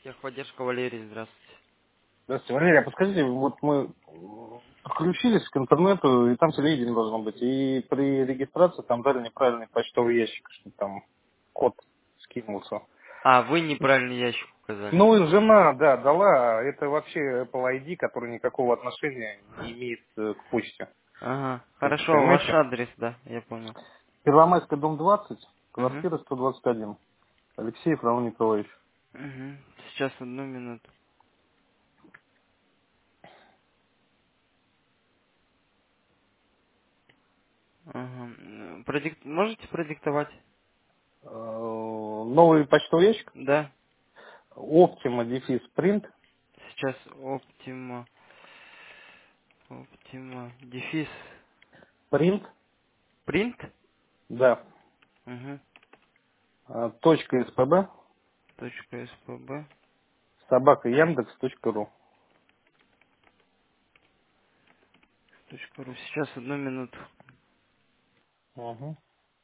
Техподдержка Валерий, здравствуйте. Здравствуйте, Валерий, а подскажите, вот мы подключились к интернету, и там телевидение должно быть, и при регистрации там дали неправильный почтовый ящик, что там код скинулся. А, вы неправильный ящик указали. Ну и жена, да, дала, это вообще Apple ID, который никакого отношения не имеет к почте. Ага, Вы хорошо, ваш понимаете? адрес, да, я понял. Первомайская, дом 20, Угу. квартира 121. Алексеев Роман Николаевич. Угу. Сейчас одну минуту. Ага. Можете продиктовать? Новый почтовый ящик? Да. Optima дефис print. Сейчас Оптима, дефис, Print, принт? да. Угу. Точка СПБ. Точка СПБ. Собака Яндекс.ру. Точка ру. Сейчас одну минуту. Угу.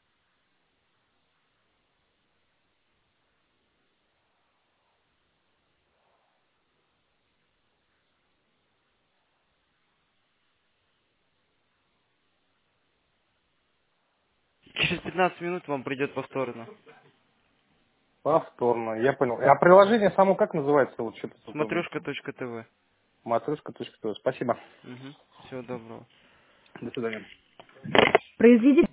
Через 15 минут вам придет повторно. Повторно, я понял. А приложение само как называется? Вот что-то тут Смотрешка.тв. матрешка.тв. Спасибо. Угу. Всего доброго. До свидания. Произведите